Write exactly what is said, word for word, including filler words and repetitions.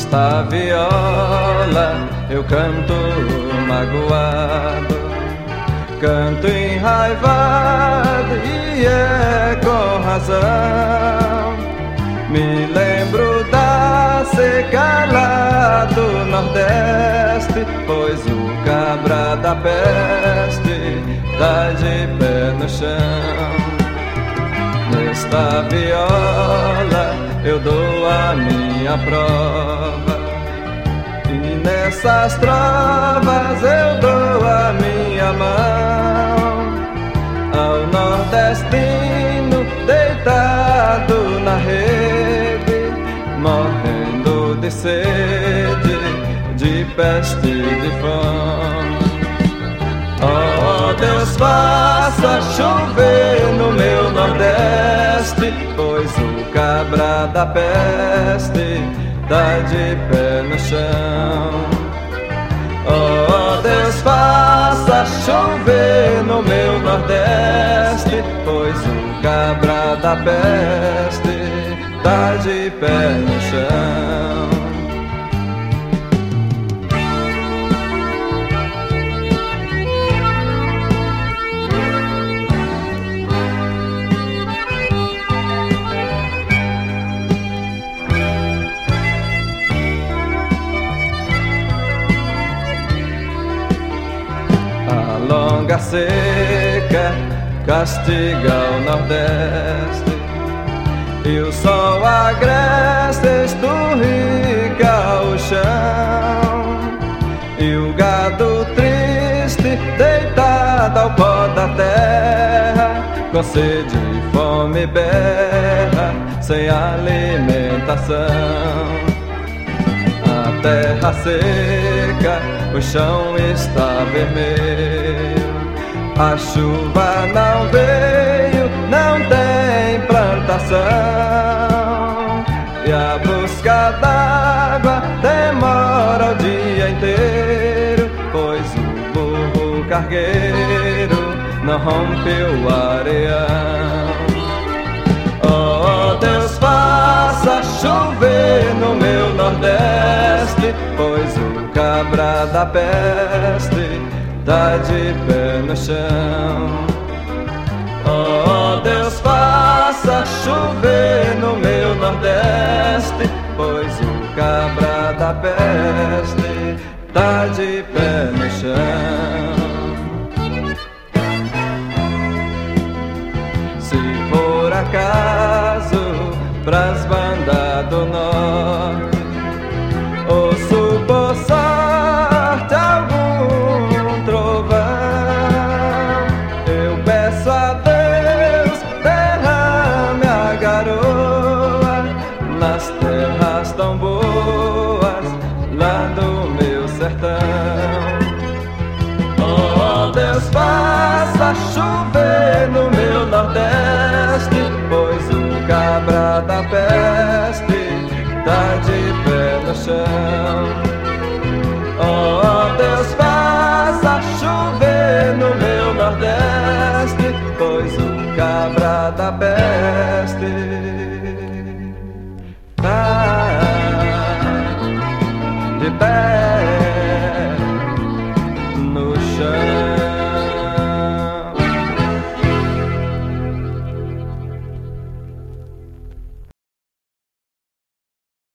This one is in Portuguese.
Nesta viola eu canto magoado, canto enraivado e é com razão. Me lembro da seca lá do Nordeste, pois o cabra da peste tá de pé no chão. Nesta viola eu dou a minha prova, e nessas trovas eu dou a minha mão ao nordestino deitado na rede, morrendo de sede, de peste e de fome. Oh, Deus, faça chover no meu Nordeste, pois o cabra da peste tá de pé no chão. Oh, Deus, faça chover no meu Nordeste, pois o cabra da peste tá de pé no chão. A longa seca castiga o Nordeste, e o sol agreste esturrica o chão, e o gado triste deitado ao pó da terra, com sede e fome berra, sem alimentação. A terra seca, o chão está vermelho, a chuva não veio, não tem plantação, e a busca d'água demora o dia inteiro, pois o burro cargueiro não rompe o areião. Oh, Deus, faça chover no meu Nordeste, pois o cabra da peste tá de pé no chão. Oh, Deus, faça chover no meu Nordeste, pois o cabra da peste tá de pé no chão. Se por acaso pras bandas do norte ouço por sorte algum trovão, eu peço a Deus derrame a garoa nas terras tão boas lá do meu sertão. Oh, Deus, faça chover no meu Nordeste, pois o cabra da peste tá de pé no chão. Oh, Deus, faça chover no meu Nordeste, pois o cabra da peste tá de pé no chão.